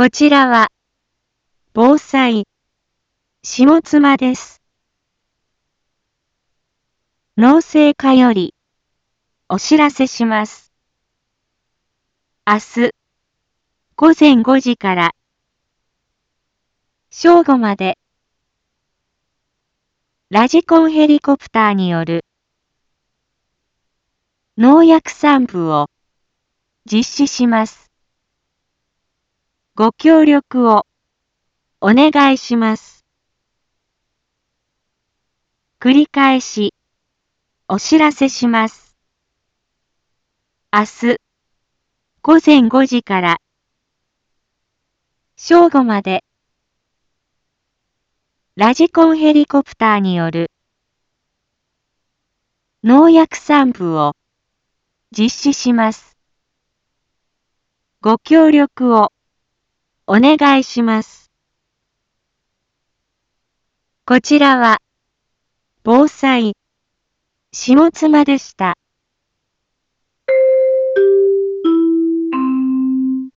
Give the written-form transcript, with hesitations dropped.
こちらは、防災、下妻です。農政課より、お知らせします。明日、午前5時から、正午まで、ラジコンヘリコプターによる、農薬散布を、実施します。ご協力を、お願いします。繰り返し、お知らせします。明日、午前5時から、正午まで、ラジコンヘリコプターによる、農薬散布を、実施します。ご協力を、お願いします。こちらは、防災、下妻でした。